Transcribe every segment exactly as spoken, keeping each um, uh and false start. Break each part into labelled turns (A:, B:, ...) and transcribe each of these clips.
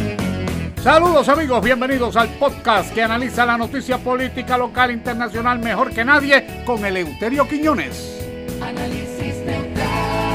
A: Saludos amigos, bienvenidos al podcast que analiza la noticia política local e internacional mejor que nadie con Eleuterio Quiñones.
B: Análisis neutral.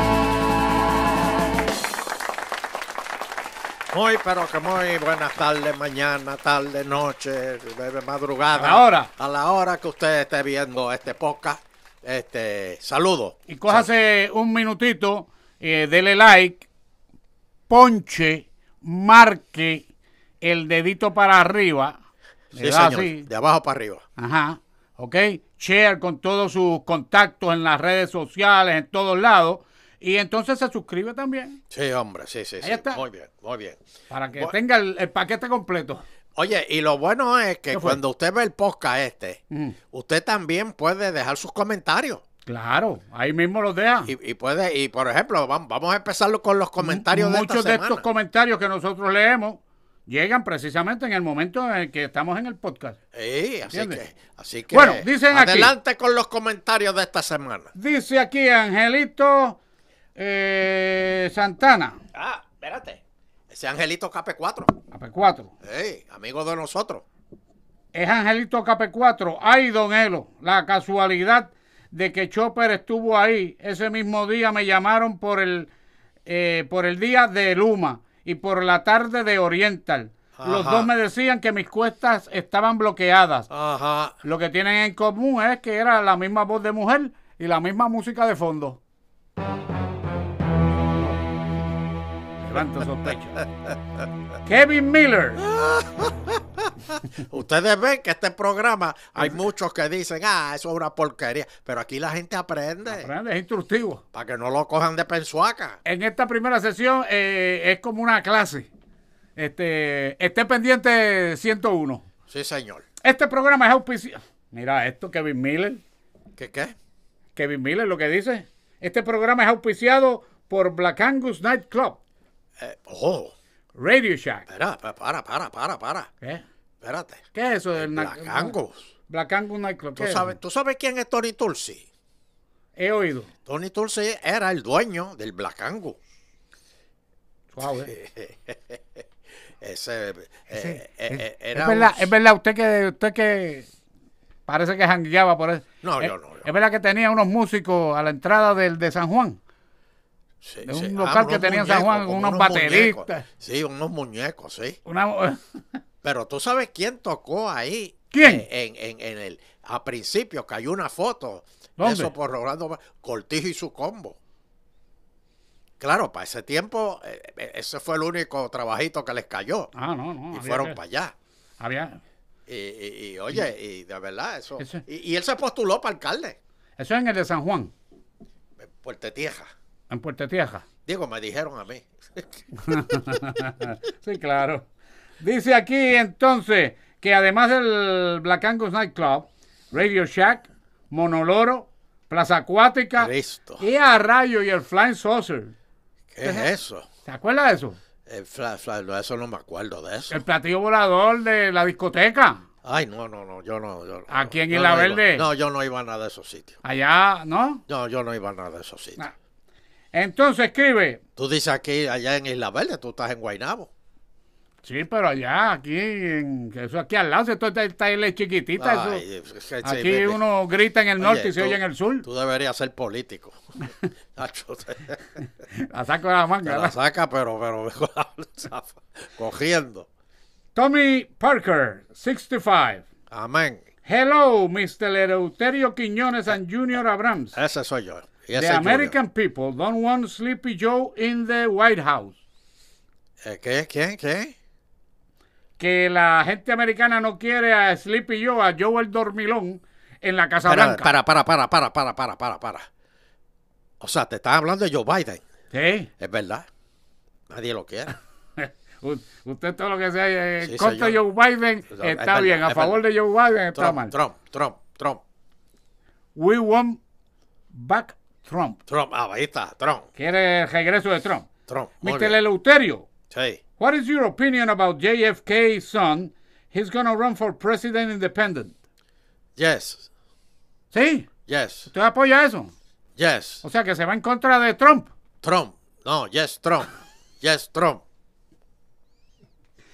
C: Muy, pero que muy buenas tardes, mañana, tarde, noche, madrugada.
A: A la hora.
C: A la hora que usted esté viendo este podcast. Este, saludos.
A: Y cójase un minutito, eh, dele like, ponche, marque el dedito para arriba.
C: Sí, señor, así. De abajo para arriba.
A: Ajá, ok. Share con todos sus contactos en las redes sociales, en todos lados. Y entonces se suscribe también.
C: Sí, hombre, sí, sí.
A: Ahí
C: sí.
A: está.
C: Muy bien, muy bien.
A: Para que
C: Bu
A: tenga el, el paquete completo.
C: Oye, y lo bueno es que cuando usted ve el podcast este, mm. usted también puede dejar sus comentarios.
A: Claro, ahí mismo los deja.
C: Y, y puede, y por ejemplo, vamos, vamos a empezar con los comentarios de esta
A: Muchos de
C: semana.
A: estos comentarios que nosotros leemos llegan precisamente en el momento en el que estamos en el podcast.
C: Sí, así que, así que
A: bueno, dicen
C: adelante
A: aquí,
C: con los comentarios de esta semana.
A: Dice aquí Angelito eh, Santana.
C: Ah, espérate. Ese Angelito K P cuatro.
A: K P cuatro.
C: Sí, amigo de nosotros.
A: Es Angelito K P cuatro. Ay, don Elo, la casualidad de que Chopper estuvo ahí. Ese mismo día me llamaron por el, eh, por el día de Luma y por la tarde de Oriental. Ajá. Los dos me decían que mis cuestas estaban bloqueadas. Ajá. Lo que tienen en común es que era la misma voz de mujer y la misma música de fondo. Levanto sospecha. Kevin Miller.
C: Ustedes ven que este programa hay muchos que dicen, ah, eso es una porquería. Pero aquí la gente aprende.
A: Aprende, es instructivo.
C: Para que no lo cojan de pensuaca.
A: En esta primera sesión eh, es como una clase. Este, esté pendiente ciento uno.
C: Sí, señor.
A: Este programa es auspiciado. Mira esto, Kevin Miller.
C: ¿Qué qué?
A: Kevin Miller lo que dice. Este programa es auspiciado por Black Angus Night Club.
C: Eh, oh.
A: Radio Shack.
C: Espera, para, para, para, para.
A: ¿Qué?
C: Espérate.
A: ¿Qué es eso del
C: Black
A: Night
C: Angus?
A: Black Angus Night Club.
C: ¿Tú sabes, ¿Tú sabes quién es Tony Tulsi?
A: He oído.
C: Tony Tulsi era el dueño del Black Angus.
A: Suave.
C: Ese,
A: Ese
C: eh, eh,
A: es,
C: era
A: es verdad,
C: un...
A: es verdad, usted que usted que parece que jangueaba por eso.
C: No,
A: es,
C: yo no. Yo.
A: Es verdad que tenía unos músicos a la entrada del de San Juan.
C: Sí,
A: de un
C: sí.
A: local
C: ah,
A: que tenía en San Juan, unos,
C: unos
A: bateristas.
C: Muñecos. Sí, unos muñecos, sí.
A: Una...
C: Pero tú sabes quién tocó ahí.
A: ¿Quién?
C: Eh, en, en, en el, a principio cayó una foto.
A: ¿Dónde?
C: Eso por Rolando Cortijo y su combo. Claro, para ese tiempo, eh, ese fue el único trabajito que les cayó.
A: Ah, no, no.
C: Y fueron que... para allá.
A: Había...
C: Y, y, y oye, y de verdad, eso. eso... Y, y él se postuló para alcalde.
A: Eso es en el de San Juan.
C: En Puerto Tieja.
A: En Puerto Tieja.
C: Digo, me dijeron a mí.
A: Sí, claro. Dice aquí entonces que además del Black Angus Night Club, Radio Shack, Monoloro, Plaza Acuática
C: Cristo.
A: Y a rayo y el Flying Saucer.
C: ¿Qué es eso?
A: ¿Se acuerda de eso?
C: El fly, fly, no, eso no me acuerdo de eso.
A: El platillo volador de la discoteca.
C: Ay, no, no, no, yo no. Yo,
A: Aquí en
C: yo
A: Isla
C: no
A: Verde.
C: Iba, no, yo no iba a nada de esos sitios.
A: Allá, ¿no?
C: No, yo no iba a nada de esos sitios.
A: Nah. Entonces escribe.
C: Tú dices aquí, allá en Isla Verde, tú estás en Guaynabo.
A: Sí, pero allá, aquí, en, eso aquí al lado, esto está, está isla chiquitita.
C: Ay,
A: eso.
C: Es que,
A: aquí
C: sí,
A: uno grita en el norte
C: oye,
A: y se
C: tú,
A: oye en el sur.
C: Tú deberías ser político.
A: La saco de la manga.
C: Te la saca, pero, pero cogiendo.
A: Tommy Parker, sesenta y cinco.
C: Amén.
A: Hello, mister Eleuterio Quiñones and Junior Abrams.
C: Ese soy yo. Y ese
A: the American Junior. People don't want Sleepy Joe in the White House.
C: Eh, ¿Qué? ¿Quién? ¿Qué?
A: Que la gente americana no quiere a Sleepy Joe, a Joe el Dormilón, en la Casa
C: para,
A: Blanca.
C: Para, para, para, para, para, para, para, para. O sea, te estás hablando de Joe Biden.
A: Sí.
C: Es verdad. Nadie lo quiere.
A: Usted todo lo que sea en
C: sí,
A: contra de Joe Biden está
C: verdad,
A: bien, a favor verdad. de Joe Biden está
C: Trump,
A: mal.
C: Trump, Trump, Trump.
A: We want back Trump.
C: Trump, ah, ahí está, Trump.
A: Quiere el regreso de Trump.
C: Trump.
A: mister Eleuterio.
C: Sí.
A: What is your opinion about J F K's son? He's gonna run for president independent.
C: Yes.
A: ¿Sí?
C: Yes.
A: ¿Usted apoya eso?
C: Yes.
A: O sea, que se va en contra de Trump.
C: Trump. No, yes, Trump. Yes, Trump.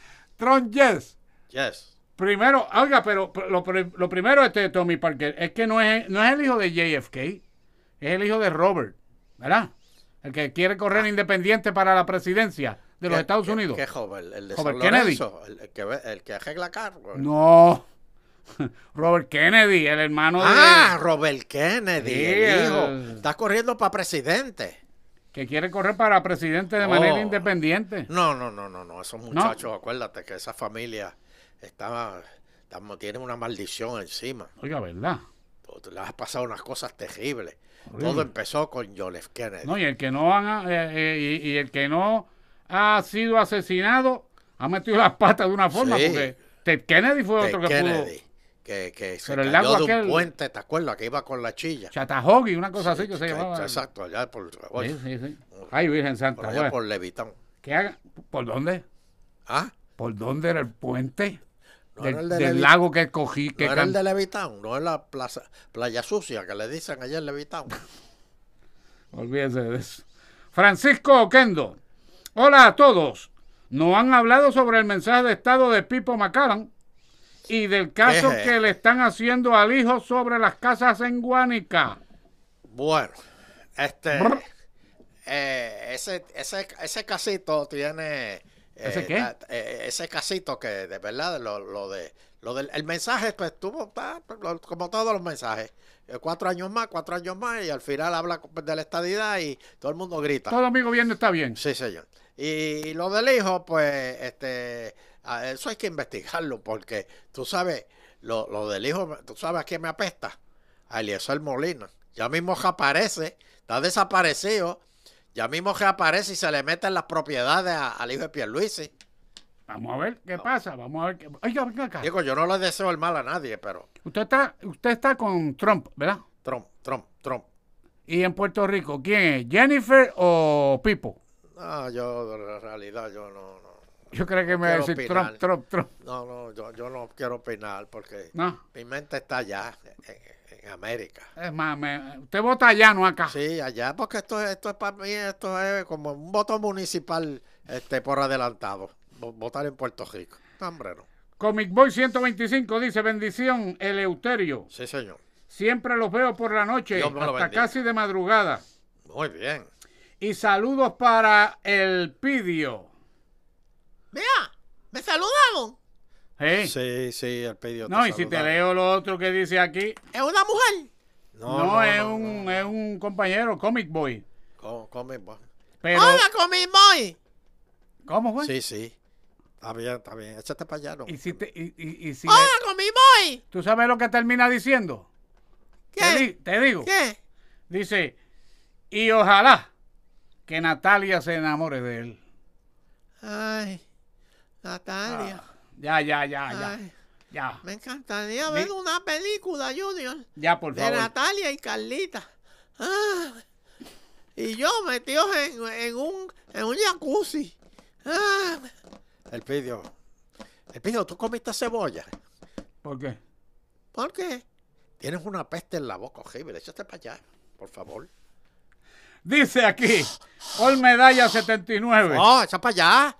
A: Trump, yes.
C: Yes.
A: Primero, oiga, pero lo, lo primero, este Tommy Parker, es que no es, no es el hijo de J F K, es el hijo de Robert, ¿verdad? El que quiere correr ah. independiente para la presidencia de los Estados
C: ¿qué,
A: Unidos.
C: ¿Qué joven? ¿El de
A: Robert
C: San
A: Kennedy?
C: Lorenzo? ¿El, el, que, el que arregla carros?
A: No. Robert Kennedy, el hermano
C: ah,
A: de...
C: Ah, Robert Kennedy,
A: sí,
C: el hijo.
A: El...
C: Está corriendo para presidente.
A: Que quiere correr para presidente de oh. manera independiente.
C: No, no, no, no, no. Esos muchachos, no. Acuérdate que esa familia está, está, tiene una maldición encima.
A: Oiga, ¿verdad?
C: Le has pasado unas cosas terribles. Horrible. Todo empezó con John F. Kennedy.
A: No, y el que no han, eh, eh, y, y el que no ha sido asesinado ha metido las patas de una forma, sí. porque Ted Kennedy fue
C: Ted
A: otro que
C: Kennedy.
A: pudo...
C: Que, que se
A: Pero el
C: cayó
A: lago
C: de
A: aquel,
C: un puente, ¿te acuerdas? Que iba con la chilla.
A: Chattahoochee, una cosa
C: sí,
A: así que se
C: que,
A: llamaba.
C: Exacto, allá por... Oye,
A: sí, sí, sí. Ay, Virgen Santa.
C: Por allá
A: bueno.
C: por Levitán.
A: ¿Qué haga? ¿Por dónde?
C: ¿Ah?
A: ¿Por dónde era el puente?
C: No
A: del
C: era el de
A: del lago que cogí. Que
C: no era
A: can...
C: el de Levitán, no es la plaza, playa sucia que le dicen allá en Levitán.
A: Olvídese de eso. Francisco Oquendo. Hola a todos. No han hablado sobre el mensaje de estado de Pipo Macallan y del caso que le están haciendo al hijo sobre las casas en Guánica.
C: Bueno, este eh, ese, ese, ese casito tiene eh,
A: ¿Ese qué?
C: Eh, ese casito que de verdad lo, lo de lo del el mensaje pues tuvo está, como todos los mensajes, eh, cuatro años más, cuatro años más y al final habla de la estadidad y todo el mundo grita.
A: Todo mi gobierno está bien.
C: Sí, señor. Y, y lo del hijo, pues, este, eso hay que investigarlo porque tú sabes, lo, lo del hijo, tú sabes a quién me apesta, a Eliezer Molina. Ya mismo que aparece, está desaparecido, ya mismo que aparece y se le meten las propiedades a, al hijo de Pierluisi.
A: Vamos a ver qué no. pasa, vamos a ver qué... Oiga, venga acá.
C: Digo, yo no le deseo el mal a nadie, pero...
A: Usted está, usted está con Trump, ¿verdad?
C: Trump, Trump, Trump.
A: ¿Y en Puerto Rico quién es? ¿Jennifer o Pipo?
C: No, yo en realidad yo no... no
A: yo creo que me va a decir Trump, Trump, Trump.
C: No, no, yo, yo no quiero opinar porque
A: no.
C: mi mente está allá, en, en América.
A: Es más, me, usted vota allá, no acá.
C: Sí, allá, porque esto, esto es para mí, esto es como un voto municipal este, por adelantado. Votar en Puerto Rico. No, hombre, no.
A: Comic Boy ciento veinticinco dice, bendición, Eleuterio.
C: Sí, señor.
A: Siempre los veo por la noche, hasta casi de madrugada.
C: Muy bien.
A: Y saludos para el Pidio.
C: Mira, me saludaron.
A: ¿Sí?
C: Sí, sí, el Pidio.
A: No, y si te leo lo otro que dice aquí.
C: ¿Es una mujer?
A: No, no, no, es, no, un, no. es un compañero, Comic Boy.
C: Co comic Boy.
A: Pero,
C: ¡Hola, Comic Boy!
A: ¿Cómo fue?
C: Sí, sí. Está bien, está bien. Échate para allá, ¿no?
A: Y si te, y, y, y si
C: ¡Hola, le... Comic Boy!
A: ¿Tú sabes lo que termina diciendo?
C: ¿Qué?
A: Te, di te digo.
C: ¿Qué?
A: Dice, y ojalá que Natalia se enamore de él.
C: Ay, Natalia.
A: Ah, ya, ya, ya, ya.
C: Ay,
A: ya.
C: Me encantaría ver Di... una película, Junior.
A: Ya, por favor.
C: De Natalia y Carlita. Ah, y yo metidos en, en, un, en un jacuzzi. Ah. El Pidio. El Pidio, ¿tú comiste cebolla?
A: ¿Por qué?
C: ¿Por qué? Tienes una peste en la boca horrible. Échate para allá, por favor.
A: Dice aquí, All Medalla setenta y nueve.
C: ¡Oh, echa para allá!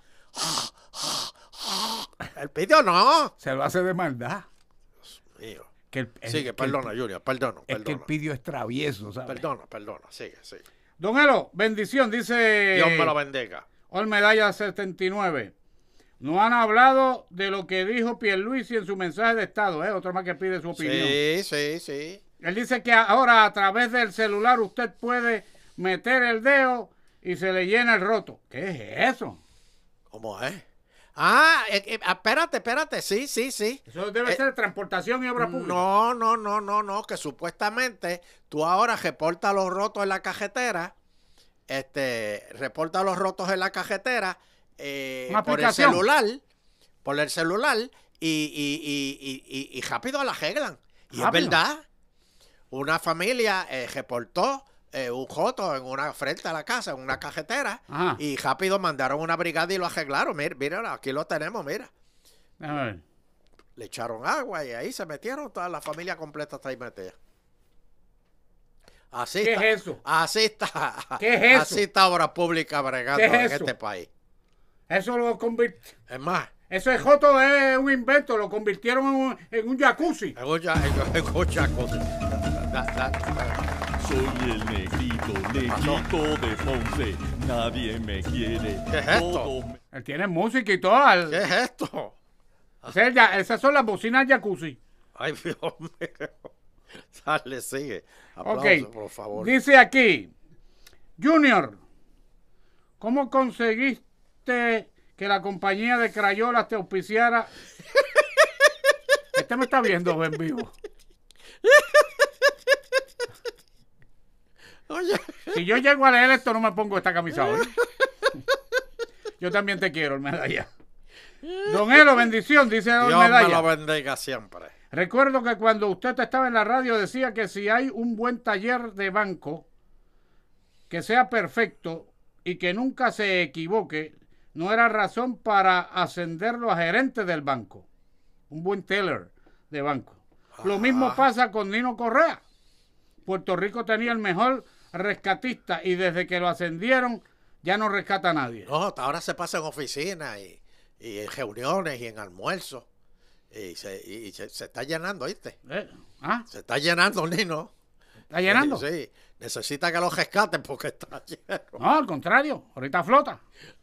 C: El Pidio no.
A: Se lo hace de maldad.
C: Dios mío.
A: Que el, el,
C: sigue,
A: que
C: perdona,
A: el,
C: Junior, perdona.
A: Es
C: perdona.
A: que el Pidio es travieso, ¿sabes?
C: Perdona, perdona, sigue, sigue.
A: Don Elo, bendición, dice...
C: Dios me lo bendiga.
A: All Medalla setenta y nueve. No han hablado de lo que dijo Pierluisi en su mensaje de estado, ¿eh? Otro más que pide su opinión.
C: Sí, sí, sí.
A: Él dice que ahora a través del celular usted puede meter el dedo y se le llena el roto. ¿Qué es eso?
C: ¿Cómo es? Ah, eh, eh, espérate, espérate, sí, sí, sí.
A: Eso debe eh, ser transportación y obra pública.
C: No, no, no, no, no, que supuestamente tú ahora reportas los rotos en la cajetera, este, reporta los rotos en la cajetera eh, por el celular, por el celular y, y, y, y, y, y rápido la arreglan. Y rápido. Es verdad, una familia eh, reportó Eh, un joto en una frente a la casa, en una cajetera. Ajá. Y rápido mandaron una brigada y lo arreglaron. Mira, mira, aquí lo tenemos, mira.
A: A ver.
C: Le echaron agua y ahí se metieron, toda la familia completa está ahí metida. Así
A: ¿Qué
C: está,
A: es eso?
C: Así está.
A: ¿Qué es eso?
C: Así está obra pública bregando
A: es
C: en
A: eso?
C: este país.
A: Eso lo convierte.
C: Es más,
A: Ese joto es un invento, lo convirtieron en un, en un jacuzzi.
C: En un, en un jacuzzi. Da, da, da.
D: Soy el negrito, negrito de Ponce. Nadie me quiere.
C: ¿Qué es esto?
D: Todos me-
A: Él tiene música y todo. Al-
C: ¿Qué es esto?
A: Ese es ya- esas son las bocinas jacuzzi.
C: Ay, Dios mío. Dale, sigue. Aplausos,
A: Ok,
C: por favor.
A: dice aquí, Junior, ¿cómo conseguiste que la compañía de crayolas te auspiciara? Este me está viendo en vivo.
C: Oye,
A: Si yo llego a leer esto, no me pongo esta camisa hoy. Yo también te quiero, el medalla. Don Elo, bendición, dice el
C: Dios me
A: medalla.
C: lo bendiga siempre.
A: Recuerdo que cuando usted estaba en la radio decía que si hay un buen taller de banco que sea perfecto y que nunca se equivoque, no era razón para ascenderlo a gerente del banco. Un buen teller de banco. Lo mismo pasa con Nino Correa. Puerto Rico tenía el mejor rescatista y desde que lo ascendieron ya no rescata a nadie.
C: No, ahora se pasa en oficinas y, y en reuniones y en almuerzos. Y se, y se, se está llenando, ¿viste?
A: ¿Eh? ¿Ah?
C: Se está llenando, Nino.
A: ¿Está llenando?
C: Sí, sí. Necesita que lo rescaten porque está lleno.
A: No, al contrario, ahorita flota.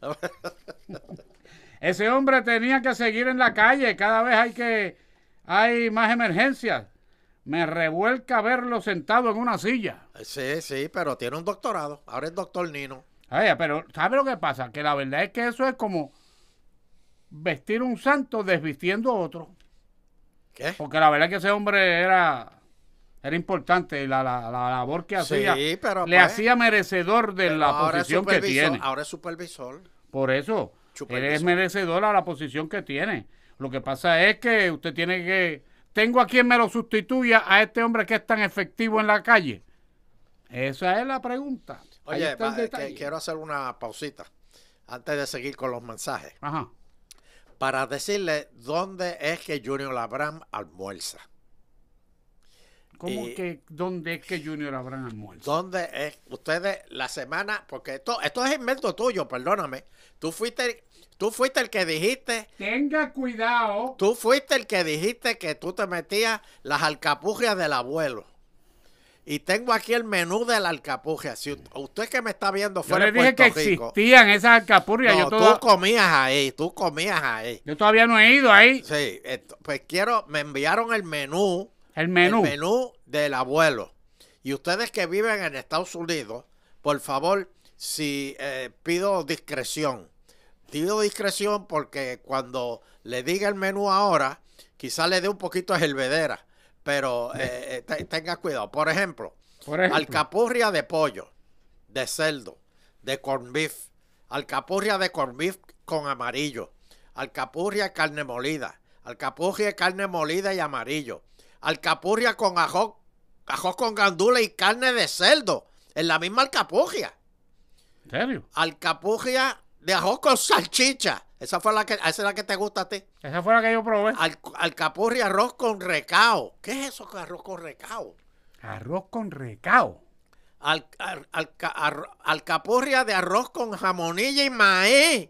A: Ese hombre tenía que seguir en la calle, cada vez hay que hay más emergencias. Me revuelca verlo sentado en una silla.
C: Sí, sí, pero tiene un doctorado. Ahora es doctor Nino.
A: Oye, pero ¿sabe lo que pasa? Que la verdad es que eso es como vestir un santo desvistiendo a otro.
C: ¿Qué?
A: Porque la verdad es que ese hombre era, era importante, la, la, la labor que
C: Sí,
A: hacía
C: pero
A: le
C: pues,
A: hacía merecedor de
C: Pero
A: la
C: ahora es
A: posición que
C: supervisor,
A: tiene.
C: Ahora es supervisor.
A: Por eso,
C: Supervisor.
A: él es merecedor a la posición que tiene. Lo que pasa es que usted tiene que... Tengo a quien me lo sustituya a este hombre que es tan efectivo en la calle. Esa es la pregunta. Ahí
C: Oye,
A: está el
C: va, que-
A: detalle.
C: quiero hacer una pausita antes de seguir con los mensajes.
A: Ajá.
C: Para decirle dónde es que Junior Labram almuerza.
A: ¿Cómo
C: Y-
A: que dónde es que Junior Abraham almuerza?
C: ¿Dónde es? Ustedes la semana, porque esto, esto es invento tuyo, perdóname. Tú fuiste, tú fuiste el que dijiste,
A: Tenga cuidado.
C: tú fuiste el que dijiste que tú te metías las alcapugias del abuelo. Y tengo aquí el menú de la alcapugia. Si u- usted que me está viendo
A: Yo
C: fuera
A: le
C: de
A: dije
C: Puerto
A: que
C: Rico,
A: existían esas alcapurrias.
C: no,
A: yo, todo-
C: tú comías ahí, tú comías ahí.
A: yo todavía no he ido ahí.
C: Sí, esto- pues quiero, me enviaron el menú.
A: El menú.
C: El menú del abuelo. Y ustedes que viven en Estados Unidos, por favor, si eh, pido discreción. Pido discreción porque cuando le diga el menú ahora, quizá le dé un poquito de hervedera. Pero eh, eh, te- tenga cuidado. Por ejemplo,
A: Por ejemplo.
C: alcapurria de pollo, de cerdo, de corn beef, alcapurria de corn beef con amarillo, alcapurria de carne molida, alcapurria de carne molida y amarillo, alcapurria con ajo, ajo con gandula y carne de cerdo, en la misma alcapurria,
A: ¿En serio?
C: alcapurria de ajo con salchicha, esa fue la que, esa es la que te gusta a ti,
A: Esa fue la que yo probé.
C: Al, alcapurria arroz con recao, ¿qué es eso con arroz con recao?
A: Arroz con recao.
C: Al, al- alca- ar- alcapurria de arroz con jamonilla y maíz.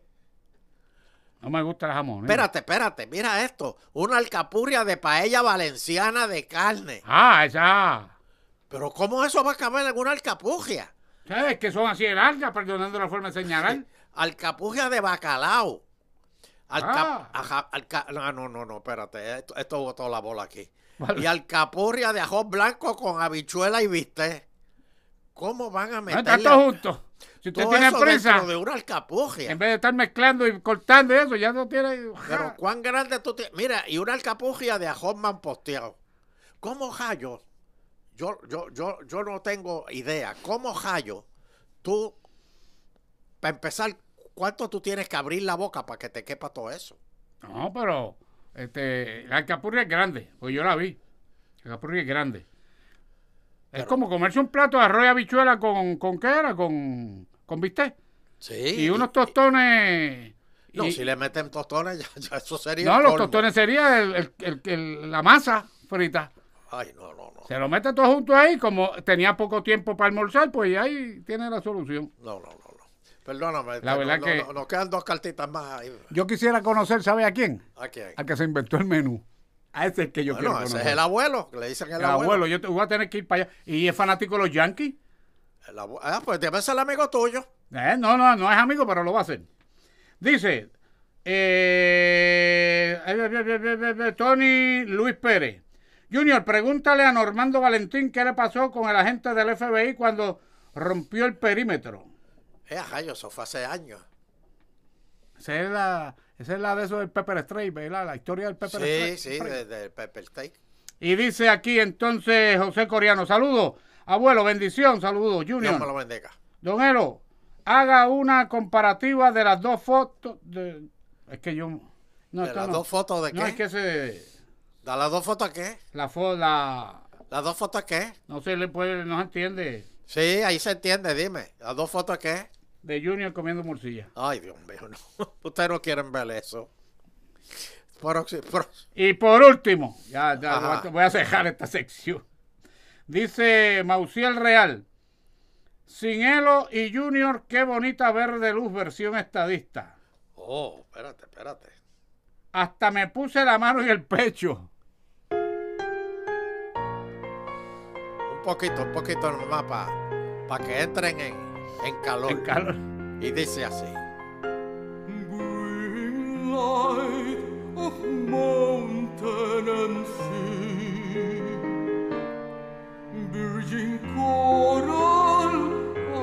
A: No me gusta el jamón. ¿eh?
C: Espérate, espérate, mira esto. Una alcapurria de paella valenciana de carne.
A: Ah, esa.
C: Pero ¿cómo eso va a caber en una alcapurria?
A: ¿Sabes que son así de largas, perdonando la forma de señalar?
C: Alcapurria de bacalao. Alca-
A: Ah.
C: ajá, alca- no, no, no, no, espérate. Esto, esto botó la bola aquí.
A: Vale.
C: Y alcapurria de ajo blanco con habichuela y bistec. ¿Cómo van a
A: No,
C: meterle
A: está todo junto. Si usted
C: todo
A: tiene
C: eso
A: prisa,
C: dentro de una alcapurria?
A: en vez de estar mezclando y cortando eso, ya no tiene...
C: Pero cuán grande tú tienes. Mira, y una alcapurria de ajo mamposteado. ¿Cómo hallo? Yo, yo, yo, yo no tengo idea. ¿Cómo hallo? Tú, para empezar, ¿cuánto tú tienes que abrir la boca para que te quepa todo eso?
A: No, pero este, la alcapurria es grande, pues yo la vi. La alcapurria es grande. Es
C: Pero-
A: como comerse un plato de arroz y habichuela con, ¿con qué era? Con, con bistec.
C: Sí.
A: Y unos tostones...
C: No,
A: y-
C: si le meten tostones, ya, ya eso sería.
A: no,
C: el
A: los
C: colmo.
A: tostones sería el- el- el- el- la masa frita.
C: Ay, no, no, no.
A: Se lo mete todo junto ahí, como tenía poco tiempo para almorzar, pues ahí tiene la solución.
C: No, no, no, no. Perdóname,
A: La verdad
C: no,
A: que...
C: no, no, nos quedan dos cartitas más ahí.
A: Yo quisiera conocer, ¿sabe a quién?
C: ¿A quién?
A: Al que se inventó el menú. A ese es el que yo
C: Bueno,
A: quiero
C: ese
A: conocer.
C: es el abuelo, que le dicen el,
A: El
C: abuelo.
A: abuelo, yo te, voy a tener que ir para allá. ¿Y es fanático de los Yankees?
C: El abue- ah, pues debe ser el amigo tuyo.
A: Eh, no, no, no es amigo, pero lo va a hacer. Dice, eh, Tony Luis Pérez. Junior, pregúntale a Normando Valentín qué le pasó con el agente del F B I cuando rompió el perímetro.
C: Eh, ajá, eso fue hace años.
A: Esa es la, esa es la de eso del Pepper Stray, ¿verdad? La historia del Pepper Stray.
C: Sí, sí, del de Pepper Steak.
A: Y dice aquí entonces José Coriano, saludos, abuelo, bendición, saludos,
C: Dios
A: Junior.
C: me lo bendiga.
A: Don Elo, haga una comparativa de las dos fotos. De, es que yo. No,
C: ¿De
A: esto
C: las
A: no.
C: dos fotos de qué?
A: No, es que se.
C: ¿De las dos fotos qué?
A: La foto, la.
C: ¿Las dos fotos qué?
A: No se le puede, no se entiende.
C: Sí, ahí se entiende, dime. ¿Las dos fotos qué?
A: De Junior comiendo morcilla.
C: Ay, Dios mío, no. Ustedes no quieren ver eso. Proxi- pro-
A: Y por último, ya, ya
C: Ajá.
A: voy a- voy a cejar esta sección. Dice Mauciel Real. Sin Elo y Junior, qué bonita verde luz versión estadista.
C: Oh, espérate, espérate.
A: Hasta me puse la mano en el pecho.
C: Un poquito, un poquito nomás para pa que entren en, en calor.
A: En calor.
C: Y dice así.
D: Green light of mountain and sea, virgin coral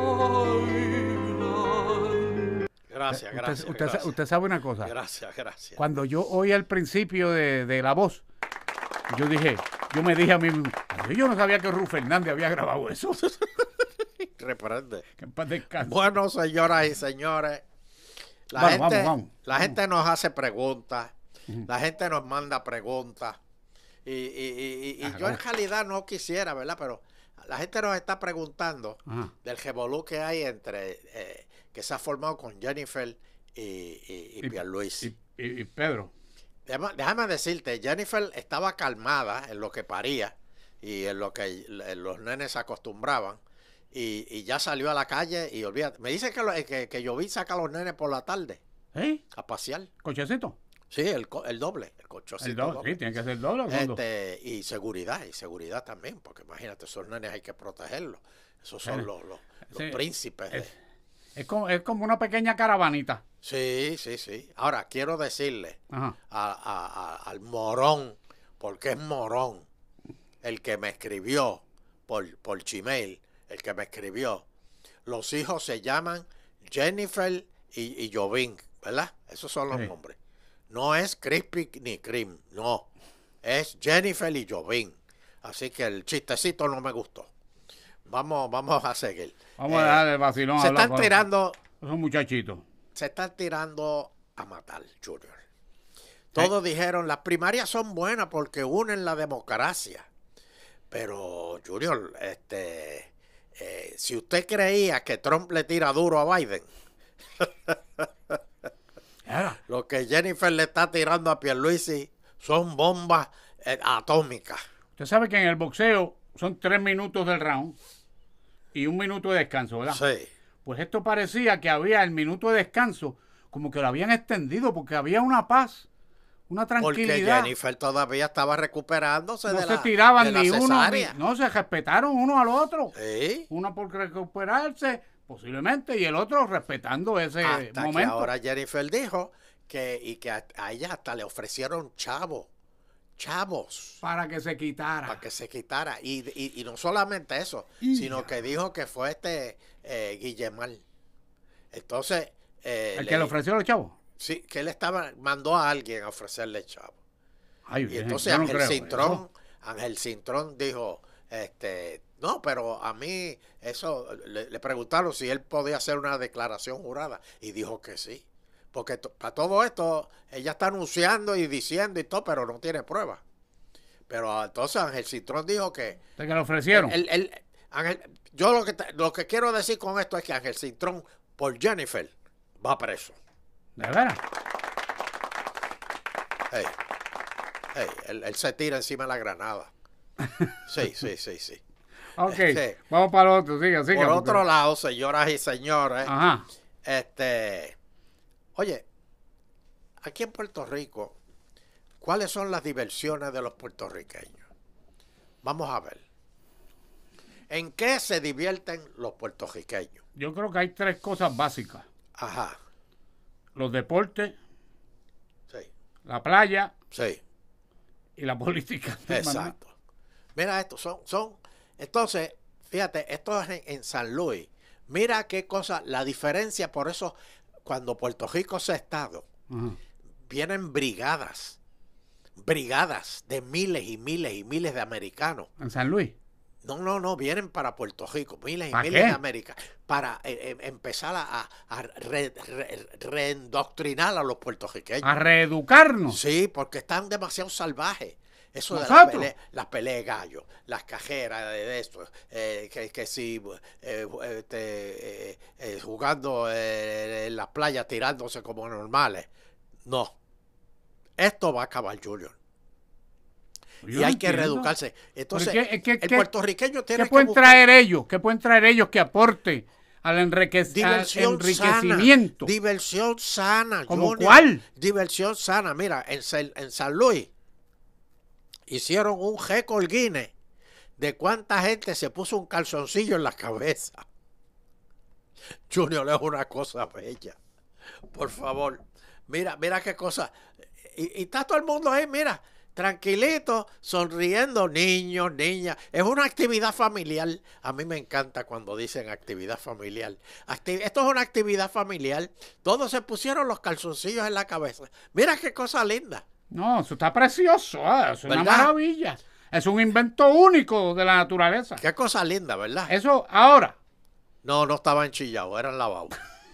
D: island.
C: Gracias,
A: Usted,
C: gracias.
A: usted,
C: gracias.
A: usted sabe una cosa.
C: Gracias, gracias.
A: Cuando yo oí el principio de, de la voz, yo dije, yo me dije a mí mismo, "Ay, yo no sabía que Ru Fernández había grabado eso."
C: Reprende.
A: Que en paz descanse.
C: Bueno, señoras y señores, la,
A: Vamos,
C: gente,
A: vamos, vamos,
C: la
A: vamos.
C: gente nos hace preguntas, la gente nos manda preguntas, y, y, y, y- y
A: Ah,
C: yo en
A: claro.
C: realidad no quisiera, ¿verdad? Pero la gente nos está preguntando
A: Ajá.
C: del revolú que hay entre, eh, que se ha formado con Jennifer y, y, y Pierluisi.
A: Y, y- y Pedro.
C: Déjame, déjame decirte, Jennifer estaba calmada en lo que paría y en lo que en los nenes se acostumbraban. Y, y ya salió a la calle y olvídate. Me dice que, lo- que, que Jovín saca a los nenes por la tarde
A: ¿Eh?
C: a pasear.
A: ¿Cochecito?
C: Sí, el, co- el doble, el cochocito
A: El doble,
C: doble.
A: sí, tiene que ser doble. ¿cuándo?
C: Este, y seguridad, y seguridad también, porque imagínate, esos nenes hay que protegerlos. Esos son
A: Eh,
C: los, los, los
A: sí,
C: príncipes. de-
A: Es, es como, es como una pequeña caravanita.
C: Sí, sí, sí. Ahora, quiero decirle
A: Ajá.
C: a- a- a- al morón, porque es morón, el que me escribió por, por Gmail, el que me escribió. Los hijos se llaman Jennifer y, y Jovín, ¿verdad? Esos son los
A: Sí.
C: nombres. No es Crispy ni Cream, no. Es Jennifer y Jovín. Así que el chistecito no me gustó. Vamos, vamos a seguir.
A: Vamos
C: Eh,
A: a dejar el vacilón. a
C: se
A: hablar
C: están
A: con-
C: tirando,
A: Esos muchachitos.
C: se están tirando a matar, Junior. Todos dijeron, las primarias son buenas porque unen la democracia. Pero, Junior, este, eh, si usted creía que Trump le tira duro a Biden,
A: Era.
C: lo que Jennifer le está tirando a Pierluisi son bombas eh, atómicas.
A: Usted sabe que en el boxeo son tres minutos del round y un minuto de descanso, ¿verdad?
C: Sí.
A: Pues esto parecía que había el minuto de descanso, como que lo habían extendido, porque había una paz, una
C: Porque
A: tranquilidad.
C: Jennifer todavía estaba recuperándose
A: No
C: de
A: se
C: la,
A: tiraban
C: de la
A: ni uno, ni-
C: cesárea.
A: no se respetaron uno al otro.
C: Sí.
A: Uno por recuperarse, posiblemente, y el otro respetando ese
C: Hasta
A: momento.
C: que ahora Jennifer dijo que, y que a, a ella hasta le ofrecieron chavos, chavos,
A: Para que se quitara.
C: para que se quitara. Y, y, y no solamente eso,
A: Y
C: sino que dijo que fue este eh, Guillemar. Entonces, eh,
A: ¿El que le ofreció a los chavos?
C: sí, que él estaba, mandó a alguien a ofrecerle chavo.
A: Ay,
C: Y
A: bien,
C: entonces
A: yo no
C: Ángel
A: creo,
C: Cintrón,
A: eso.
C: Ángel Cintrón dijo, este, no, pero a mí eso, le, le preguntaron si él podía hacer una declaración jurada y dijo que sí. Porque to- para todo esto, ella está anunciando y diciendo y todo, pero no tiene pruebas. Pero ah, entonces Ángel Cintrón dijo que
A: ¿De que le ofrecieron?
C: el- el- Ángel- yo lo que, te- lo que quiero decir con esto es que Ángel Cintrón, por Jennifer, va preso.
A: ¿De veras?
C: Hey, hey, él, él se tira encima de la granada. Sí, sí, sí, sí.
A: Ok,
C: Este,
A: vamos para el otro, siga, siga.
C: Por
A: porque-
C: otro lado, señoras y señores,
A: Ajá.
C: Este, oye, aquí en Puerto Rico, ¿cuáles son las diversiones de los puertorriqueños? Vamos a ver. ¿En qué se divierten los puertorriqueños?
A: Yo creo que hay tres cosas básicas.
C: Ajá.
A: Los deportes,
C: Sí.
A: la playa
C: Sí.
A: y la política.
C: Exacto. Mira esto, son, son, entonces, fíjate, esto es en, en San Luis. Mira qué cosa, la diferencia, por eso, cuando Puerto Rico se estado,
A: Ajá.
C: vienen brigadas, brigadas de miles y miles y miles de americanos.
A: En San Luis.
C: No, no, no, vienen para Puerto Rico, miles y
A: ¿Para
C: miles
A: qué?
C: de americanos, para eh, eh, empezar a, a re- re- reendoctrinar a los puertorriqueños.
A: A reeducarnos.
C: Sí, porque están demasiado salvajes. Eso de las
A: ¿Nosotros?
C: peleas la pelea de gallo, las cajeras de, de esto, eh, que, que si eh, este, eh, eh, jugando eh, en las playas tirándose como normales. No. Esto va a acabar, Junior.
A: Yo
C: Y
A: no
C: hay que
A: entiendo.
C: reeducarse. Entonces,
A: Pero es que- es que-
C: el
A: que-
C: puertorriqueño tiene
A: ¿Qué
C: que
A: pueden
C: buscar
A: traer ellos? ¿Qué pueden traer ellos que aporte al, enrique- al
C: diversión
A: enriquecimiento?
C: sana. Diversión sana,
A: ¿Cómo
C: Junior.
A: cuál?
C: Diversión sana. Mira, en, San- en San Luis hicieron un récord Guinness de cuánta gente se puso un calzoncillo en la cabeza. Junior, es una cosa bella. Por favor. Mira, mira qué cosa. Y, y está todo el mundo ahí, mira, tranquilito, sonriendo, niños, niñas. Es una actividad familiar. A mí me encanta cuando dicen actividad familiar. Acti- Esto es una actividad familiar. Todos se pusieron los calzoncillos en la cabeza. Mira qué cosa linda.
A: No, eso está precioso. ah, Es una
C: ¿Verdad?
A: maravilla. Es un invento único de la naturaleza.
C: Qué cosa linda, ¿verdad?
A: Eso ahora
C: No, no estaban chillados, eran lavados.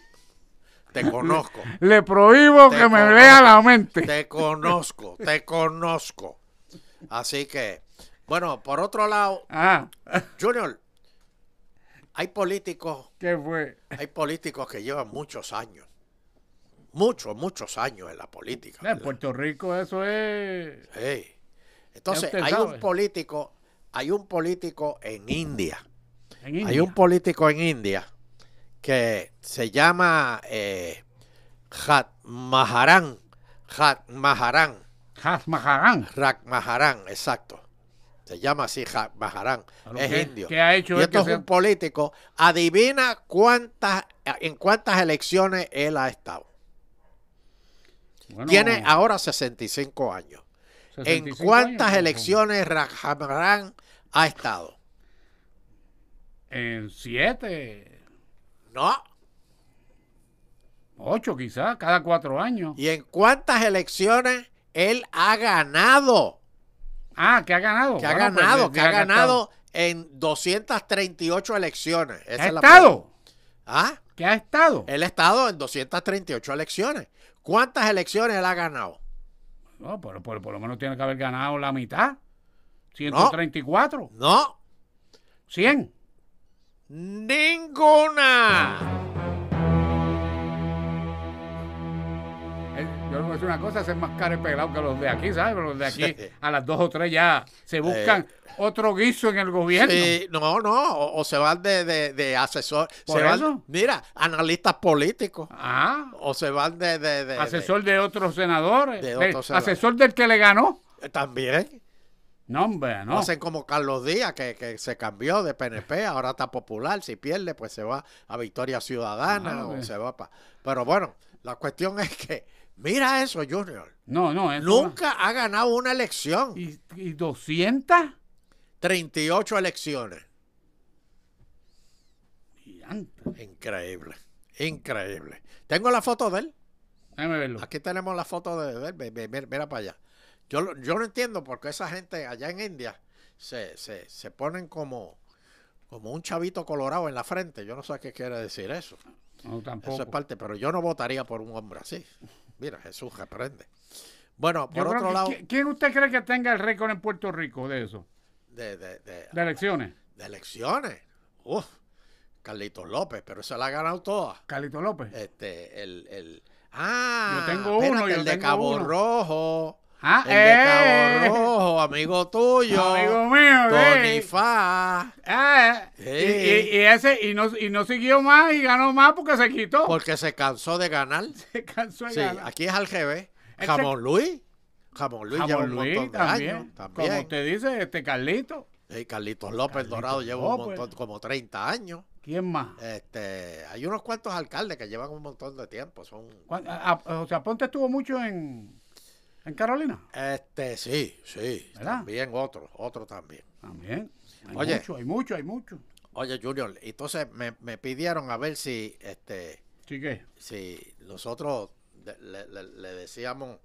C: Te conozco.
A: le prohíbo
C: Te
A: que me
C: conozco.
A: lea la mente.
C: Te conozco, te conozco. Así que, bueno, por otro lado,
A: Ah,
C: Junior, hay políticos,
A: ¿qué fue?
C: hay políticos que llevan muchos años. Muchos, muchos años en la política.
A: En
C: ¿verdad?
A: Puerto Rico eso es...
C: Sí. Entonces,
A: Ya usted
C: hay
A: sabe.
C: un político, hay un político en India.
A: En India.
C: Hay un político en India que se llama eh, Hat Maharan. Hat Maharan.
A: Has Maharán.
C: Rak Maharan, exacto. Se llama así Hat Maharan.
A: Claro,
C: Es
A: ¿qué-
C: indio.
A: qué ha hecho
C: y
A: él
C: esto
A: que
C: es
A: sea-
C: un político. Adivina cuántas, en cuántas elecciones él ha estado.
A: Bueno,
C: Tiene ahora sesenta y cinco años.
A: sesenta y
C: ¿En
A: cinco
C: cuántas
A: años,
C: elecciones Rak Maharan ha estado?
A: En siete,
C: No.
A: ocho quizás, cada cuatro años.
C: ¿Y en cuántas elecciones él ha ganado?
A: Ah, que ha ganado.
C: Que ha
A: Bueno, pues,
C: ganado,
A: de-
C: que
A: de-
C: ha ganado en doscientas treinta y ocho elecciones. Esa
A: ¿Que
C: es
A: ha
C: la
A: estado?
C: pregunta. ¿Ah?
A: ¿Que ha estado?
C: Él ha estado en doscientas treinta y ocho elecciones. ¿Cuántas elecciones él ha ganado?
A: No, pero por, por lo menos tiene que haber ganado la mitad. ciento treinta y cuatro.
C: No,
A: cien.
C: ninguna.
A: Eh, Yo le voy a decir una cosa, ese es más carepelado que los de aquí, ¿sabes? Pero los de aquí
C: Sí.
A: a las dos o tres ya se buscan
C: Eh,
A: otro guiso en el gobierno.
C: Sí, no, no, o, o se van de, de, de asesor.
A: ¿Por
C: se van-
A: eso?
C: mira, analistas políticos.
A: Ah,
C: O se van de... de, de-
A: asesor de otros senadores.
C: de
A: de-
C: otros senadores.
A: asesor del que le ganó.
C: de- también.
A: No, hombre, no.
C: Hacen como Carlos Díaz, que, que se cambió de P N P, ahora está popular. Si pierde, pues se va a Victoria Ciudadana
A: Ah,
C: o
A: ok.
C: se va para... Pero bueno, la cuestión es que, mira eso, Junior.
A: No, no. eso
C: Nunca ha ganado una elección.
A: no. ¿Y, y doscientas?
C: treinta y ocho elecciones.
A: Diantre.
C: Increíble, increíble. Tengo la foto de él.
A: Déjame verlo.
C: Aquí tenemos la foto de, de él. Ve- ve- ve- Mira para allá. Yo, lo- yo no entiendo por qué esa gente allá en India se, se, se ponen como, como un chavito colorado en la frente. Yo no sé qué quiere decir eso.
A: No, tampoco.
C: Eso es parte, pero yo no votaría por un hombre así. Mira, Jesús reprende. Bueno,
A: Yo
C: por
A: creo
C: otro
A: que-
C: lado,
A: ¿qui- ¿Quién usted cree que tenga el récord en Puerto Rico de eso?
C: de, de, de,
A: De elecciones.
C: de elecciones. Uf, Carlitos López, pero se la ha ganado todas.
A: Carlito López.
C: Este, el, el, ah,
A: Yo tengo uno,
C: espérate,
A: yo
C: el de
A: tengo
C: Cabo
A: uno.
C: Rojo.
A: Ah,
C: el de Cabo
A: eh.
C: Rojo, amigo tuyo.
A: Amigo mío,
C: Tony
A: eh.
C: Fa.
A: Ah,
C: Sí.
A: y, y- y ese, y no, y no siguió más y ganó más porque se quitó.
C: Porque se cansó de ganar.
A: Se cansó de
C: Sí,
A: ganar.
C: aquí es al revés.
A: Él
C: Jamón Luis. Jamón Luis lleva
A: Jamón
C: un
A: Luis
C: montón de
A: también.
C: años. También.
A: Como usted dice, este Carlito.
C: Y Carlitos López
A: Carlitos
C: Dorado lleva un
A: López.
C: montón, como treinta años.
A: ¿Quién más?
C: Este, hay unos cuantos alcaldes que llevan un montón de tiempo. Son,
A: ¿Cuán- a- a- O sea, Ponte estuvo mucho en, en Carolina.
C: este, sí, sí.
A: ¿Verdad?
C: También otro, otro también.
A: También. Hay
C: Oye.
A: mucho, hay mucho, hay mucho.
C: Oye, Junior, entonces me, me pidieron a ver si, este,
A: ¿Sí qué?
C: si nosotros de- le, le- le decíamos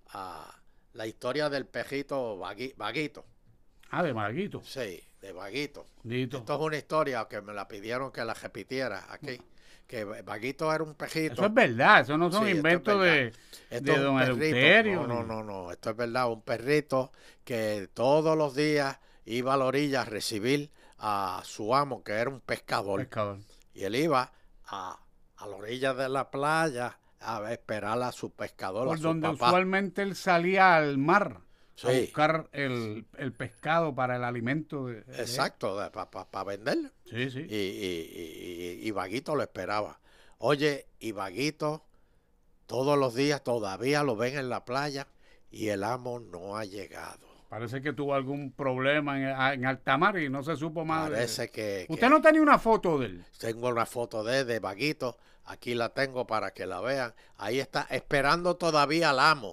C: a la historia del pejito Vagui- Vaguito.
A: Ah, de Maguito.
C: Sí, de Vaguito.
A: Dito.
C: Esto es una historia que me la pidieron que la repitiera aquí. Que Vaguito era un pejito.
A: Eso es verdad, eso no son
C: Sí, esto es
A: inventos
C: verdad.
A: de,
C: Esto
A: de
C: es un
A: don
C: perrito.
A: Eleuterio.
C: No, no, no, no. Esto es verdad. Un perrito que todos los días iba a la orilla a recibir a su amo, que era un pescador.
A: Pescador.
C: Y él iba a, a la orilla de la playa a esperar a su pescador, a
A: Por
C: su
A: donde
C: papá.
A: usualmente él salía al mar a
C: Sí.
A: buscar el, el pescado para el alimento. De, de-
C: Exacto, para venderlo.
A: Sí, sí.
C: Y, y, y, y Vaguito lo esperaba. Oye, y Vaguito todos los días todavía lo ven en la playa y el amo no ha llegado.
A: Parece que tuvo algún problema en, en alta mar y no se supo más. de-
C: Parece que,
A: Usted
C: que
A: no tenía una foto de él.
C: tengo una foto de, de Vaguito, aquí la tengo para que la vean. Ahí está esperando todavía al amo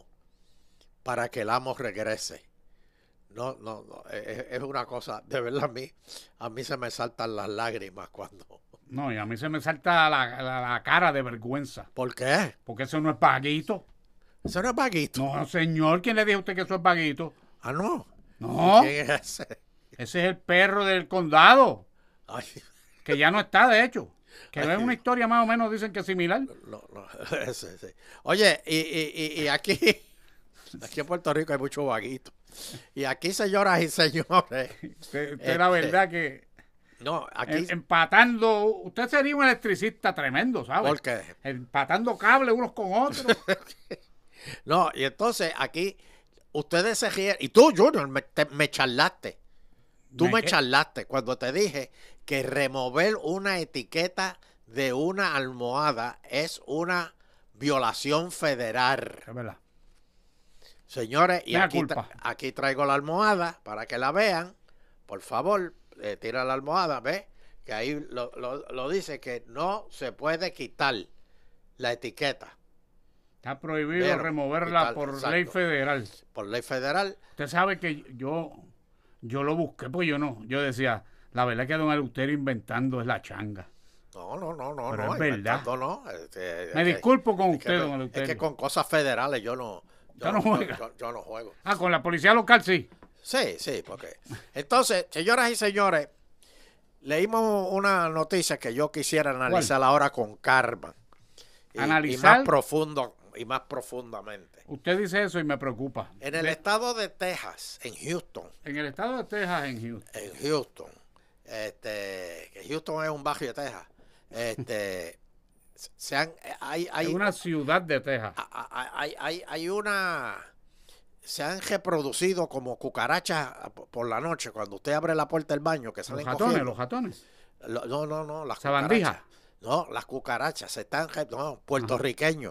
C: para que el amo regrese. No, no, no, es, es una cosa, de verdad a mí, a mí se me saltan las lágrimas cuando...
A: No, y a mí se me salta la, la- la cara de vergüenza.
C: ¿Por qué?
A: Porque eso no es vaguito.
C: Eso no es Vaguito.
A: No, señor, ¿quién le dijo a usted que eso es vaguito?
C: Ah, no.
A: No,
C: ¿Quién es ese?
A: ese es el perro del condado,
C: Ay,
A: que ya no está, de hecho. Que
C: Ay.
A: es una historia más o menos, dicen que similar.
C: no, no, ese, sí. Oye, y, y, y, y aquí, aquí en Puerto Rico hay mucho vaguito. Y aquí, señoras y señores,
A: Usted, usted la
C: Este,
A: verdad que
C: no, aquí,
A: em- empatando, usted sería un electricista tremendo, ¿sabe?
C: ¿por qué?
A: Empatando cables unos con otros.
C: No, y entonces aquí, ustedes se ríen, y tú, Junior, me, te- me charlaste. Tú
A: ¿Me
C: me
A: qué?
C: charlaste cuando te dije que remover una etiqueta de una almohada es una violación federal.
A: Es verdad.
C: Señores, y
A: Mea
C: aquí,
A: culpa.
C: tra- aquí traigo la almohada para que la vean. Por favor, eh, tira la almohada, ¿ves? Que ahí lo, lo- lo dice que no se puede quitar la etiqueta
A: Está prohibido
C: Pero,
A: removerla
C: quitar,
A: por
C: exacto.
A: ley federal.
C: por ley federal.
A: Usted sabe que yo, yo lo busqué, pues yo no. Yo decía, la verdad es que don Eleuterio inventando es la changa.
C: No, no, no, no,
A: Pero
C: no.
A: es verdad.
C: inventando no. Este,
A: Me
C: es que-
A: disculpo con
C: es que-
A: usted, don
C: Es
A: Eleuterio.
C: que con cosas federales yo no, yo
A: Usted no juega.
C: yo- yo no juego.
A: Ah, con la policía local sí.
C: Sí, sí, porque. Entonces, señoras y señores, leímos una noticia que yo quisiera analizar ahora con calma. Y, y
A: Analizar.
C: más profundo y más profundamente.
A: Usted dice eso y me preocupa.
C: En el
A: De-
C: estado de Texas, en Houston,
A: en el estado de Texas, en Houston.
C: en Houston, este, que Houston es un barrio de Texas, este, se han, hay, hay,
A: Es una ciudad de Texas.
C: a- a- hay, hay, hay una, se han reproducido como cucarachas por la noche cuando usted abre la puerta del baño que
A: Los
C: salen
A: ratones,
C: cogiendo.
A: los ratones.
C: Lo- No, no, no, las
A: ¿Sabandijas?
C: cucarachas. No, las cucarachas se están, re- no, puertorriqueños.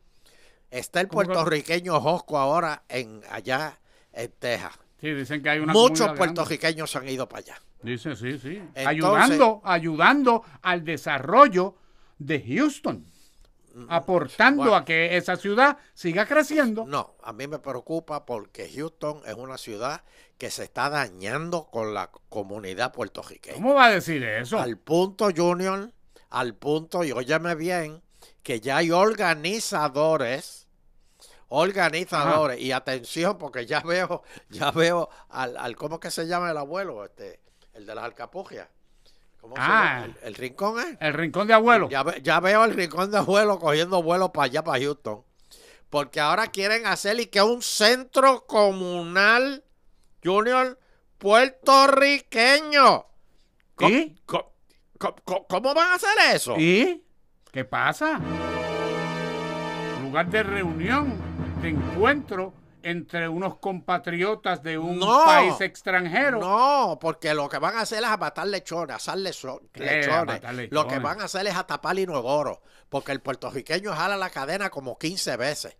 C: Está el
A: ¿Cómo que-
C: puertorriqueño Josco ahora en allá en Texas.
A: Sí, dicen que hay una
C: Muchos
A: comunidad grande.
C: puertorriqueños han ido para allá.
A: Dice, sí, sí.
C: Entonces-
A: ayudando, ayudando al desarrollo de Houston. Aportando
C: bueno.
A: a que esa ciudad siga creciendo.
C: No, a mí me preocupa porque Houston es una ciudad que se está dañando con la comunidad puertorriqueña.
A: ¿Cómo va a decir eso?
C: Al punto, Junior, al punto, y óyeme bien, que ya hay organizadores, organizadores, y atención, porque ya veo, ya veo al, al ¿cómo que se llama el abuelo? Este, el de las alcapugias. ¿Cómo se
A: Ah.
C: llama? El, el rincón, ¿eh?
A: El rincón de abuelo.
C: Ya, ve- ya veo el rincón de abuelo cogiendo vuelo para allá, para Houston. Porque ahora quieren hacer y que un centro comunal, Junior, puertorriqueño. ¿Cómo,
A: ¿Y?
C: co- co- co- cómo van a hacer eso?
A: ¿Y? ¿Qué pasa? Lugar de reunión, de encuentro entre unos compatriotas de un
C: No,
A: país extranjero.
C: No, porque lo que van a hacer es a matar lechones, a asar lecho-
A: ¿Qué?
C: lechones.
A: A matar lechones.
C: Lo que van a hacer es a tapar inodoro, porque el puertorriqueño jala la cadena como quince veces.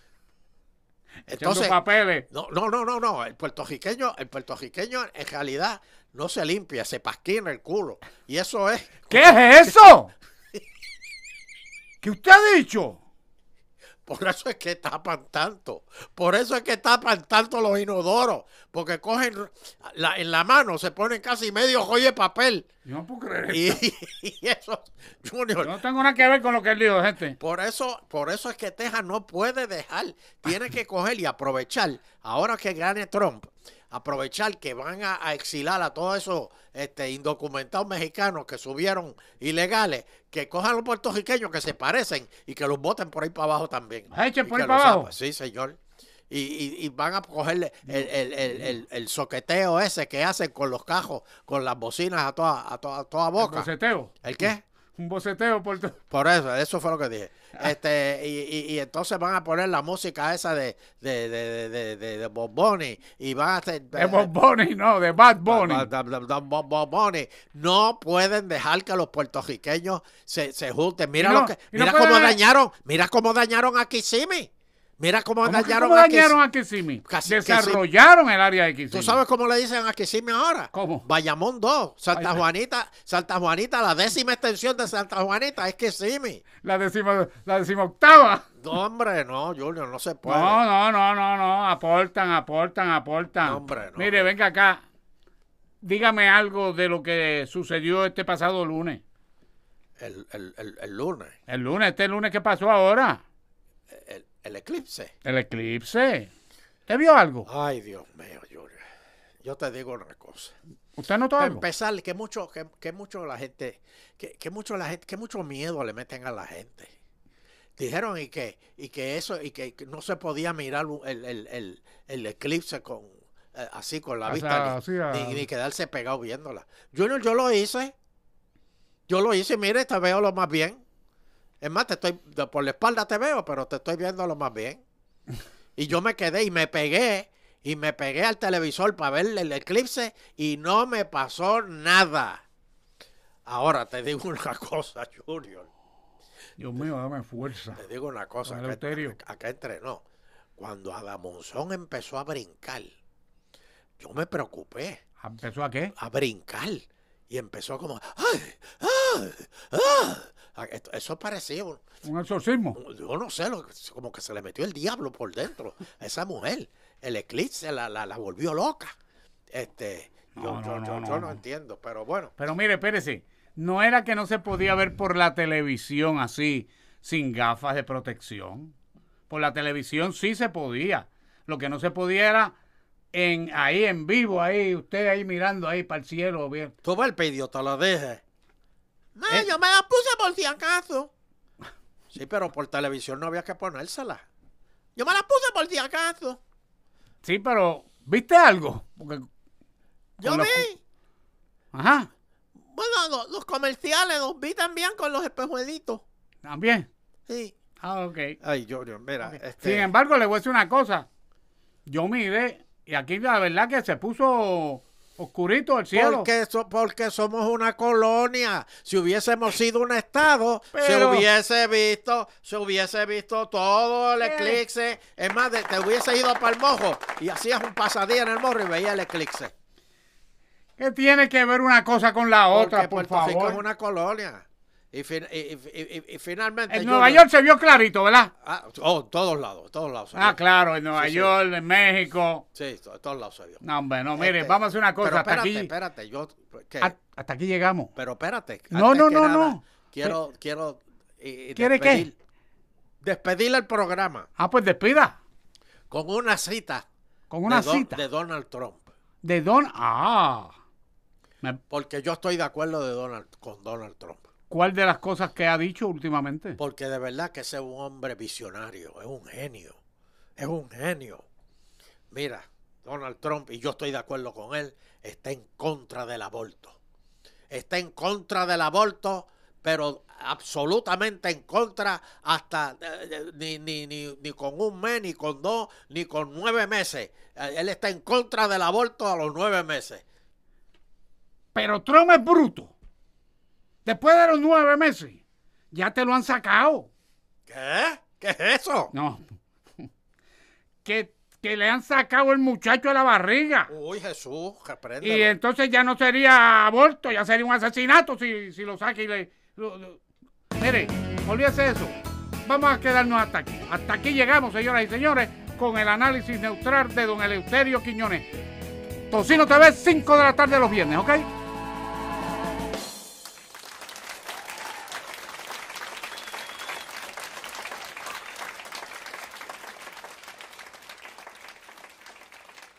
A: Entonces, papeles.
C: No, no, no, no, no. El puertorriqueño, el puertorriqueño en realidad no se limpia, se pasquina el culo. Y eso es.
A: ¿Qué es eso? ¿Qué usted ha dicho?
C: Por eso es que tapan tanto. Por eso es que tapan tanto los inodoros. Porque cogen la, en la mano, se ponen casi medio joyo de papel.
A: Yo no puedo creer
C: Y,
A: esto.
C: y eso, Junior.
A: Yo no tengo nada que ver con lo que él dijo, gente.
C: Por eso, por eso es que Texas no puede dejar. Tiene que coger y aprovechar. Ahora que gane Trump, aprovechar que van a, a exilar a todos esos este, indocumentados mexicanos que subieron ilegales, que cojan a los puertorriqueños que se parecen y que los voten por ahí para abajo también.
A: Echen por
C: Y
A: ahí
C: que
A: para
C: los
A: abajo.
C: apan. Sí, señor. Y, y, y van a cogerle el, el, el, el, el soqueteo ese que hacen con los cajos, con las bocinas a toda, a toda, a toda
A: ¿Un
C: boca.
A: boceteo?
C: ¿El qué?
A: Un boceteo por todo.
C: Por eso, eso fue lo que dije. Este, y, y, y entonces van a poner la música esa de, de, de, de, de, de Bob Bunny y van a hacer...
A: De Bob Bunny, no, de Bad Bunny.
C: Ba- ba- ba- ba- Bob Bob Bunny. No pueden dejar que los puertorriqueños se, se junten. Mira
A: Y no-
C: lo que,
A: y no
C: mira
A: pueden-
C: cómo dañaron, mira cómo dañaron a Kissimmee. Mira cómo,
A: ¿Cómo, que-
C: dañaron,
A: cómo
C: a
A: dañaron
C: Kissimmee.
A: a Kissimmee?
C: Casi-
A: Desarrollaron el área de Kissimmee.
C: ¿Tú sabes cómo le dicen a Kissimmee ahora?
A: ¿Cómo?
C: Bayamón dos, Santa
A: Ay-
C: Juanita, Santa Juanita, la décima extensión de Santa Juanita es Kissimmee.
A: La décima, la decimoctava.
C: No, hombre, no, Junior, no se puede.
A: No, no, no, no, no. Aportan, aportan, aportan.
C: No, hombre, no.
A: Mire, venga acá. Dígame algo de lo que sucedió este pasado lunes.
C: El, el, el, el lunes,
A: El lunes, este lunes que pasó ahora.
C: el, el eclipse.
A: El eclipse. ¿Usted vio algo?
C: Ay, Dios mío, Junior. Yo te digo una cosa.
A: ¿Usted notó
C: Para
A: algo?
C: empezar, que mucho, que, que mucho la gente, que, que mucho la gente, que mucho miedo le meten a la gente. Dijeron y que, y que eso, y que no se podía mirar el, el, el, el eclipse con eh, así con la
A: O
C: vista,
A: sea,
C: ni,
A: así a-
C: ni, ni quedarse pegado viéndola. Junior, yo lo hice. Yo lo hice, mire, te veo lo más bien. Es más, te estoy, de- por la espalda te veo, pero te estoy viendo lo más bien. Y yo me quedé y me pegué, y me pegué al televisor para ver el eclipse y no me pasó nada. Ahora te digo una cosa, Junior.
A: Dios mío, dame fuerza.
C: Te digo una cosa,
A: Don
C: acá,
A: Eleuterio.
C: acá, acá entrenó. Cuando Adamonzón empezó a brincar, yo me preocupé.
A: ¿Empezó a qué?
C: A brincar. Y empezó como, ¡ay! ¡ay! ¡ah! Esto- Eso parecía un,
A: ¿Un exorcismo?
C: yo no sé, lo- como que se le metió el diablo por dentro a esa mujer. El eclipse la, la, la volvió loca. Este, yo
A: No,
C: yo,
A: no,
C: yo-
A: no,
C: yo
A: no,
C: no
A: no.
C: entiendo, pero bueno.
A: Pero mire, espérese. No era que no se podía ver por la televisión así, sin gafas de protección. Por la televisión sí se podía. Lo que no se podía era en ahí en vivo, ahí, usted ahí mirando ahí para el cielo. Bien.
C: Tú ves el pidió, te lo dije. No,
A: ¿Eh?
C: yo me la puse por si acaso. Sí, pero por televisión no había que ponérsela. Yo me la puse por si acaso.
A: Sí, pero ¿viste algo? Porque,
C: Yo
A: con los-
C: vi.
A: Ajá,
C: Bueno, los, los comerciales los vi también con los espejuelitos.
A: también.
C: Sí.
A: Ah, ok.
C: Ay, Junior, mira.
A: Ok.
C: Este,
A: Sin embargo, le voy a decir una cosa. Yo miré y aquí la verdad que se puso oscurito el cielo.
C: porque, so- porque somos una colonia. Si hubiésemos sido un estado, se
A: Pero-
C: hubiese visto, se hubiese visto todo el
A: ¿Qué?
C: eclipse. Es más, de- te hubiese ido para el Mojo y hacías un pasadía en el Morro y veías el eclipse.
A: ¿Qué tiene que ver una cosa con la otra,
C: Porque
A: por
C: Puerto Rico
A: favor?
C: es una colonia. Y, fin- y- y- y- y- y finalmente...
A: En
C: yo-
A: Nueva York se vio clarito, ¿verdad?
C: Ah, oh, en todos lados, en todos lados. se
A: Ah,
C: vio.
A: claro, en Nueva
C: Sí, sí.
A: York, en México.
C: Sí, en todos lados se vio.
A: No, hombre, no, mire,
C: Este,
A: vamos a hacer una cosa.
C: Pero
A: Hasta
C: espérate,
A: aquí,
C: espérate, yo... ¿qué?
A: a- hasta aquí llegamos.
C: Pero espérate.
A: No,
C: antes
A: no,
C: que
A: no,
C: nada,
A: no.
C: Quiero, quiero... eh,
A: ¿Quiere qué?
C: despedir- Despedir el programa
A: Ah, pues despida.
C: con una cita.
A: Con una
C: de Don-
A: cita.
C: de Donald Trump.
A: De Don... Ah. Me-
C: Porque yo estoy de acuerdo de Donald, con Donald Trump.
A: ¿Cuál de las cosas que ha dicho últimamente?
C: Porque de verdad que ese es un hombre visionario, es un genio, es un genio. Mira, Donald Trump, y yo estoy de acuerdo con él, está en contra del aborto. Está en contra del aborto pero absolutamente en contra, hasta eh, ni, ni, ni, ni con un mes, ni con dos, ni con nueve meses. Eh, él está en contra del aborto a los nueve meses.
A: Pero Trump es bruto. Después de los nueve meses, ya te lo han sacado.
C: ¿Qué? ¿Qué es eso?
A: No. Que, que le han sacado el muchacho de la barriga.
C: Uy, Jesús, repréndelo.
A: Y entonces ya no sería aborto, ya sería un asesinato si, si lo saca y le... Lo, lo. Mire, olvídese de eso. Vamos a quedarnos hasta aquí. Hasta aquí llegamos, señoras y señores, con el análisis neutral de don Eleuterio Quiñones. Tocino T V, cinco de la tarde los viernes, ¿ok?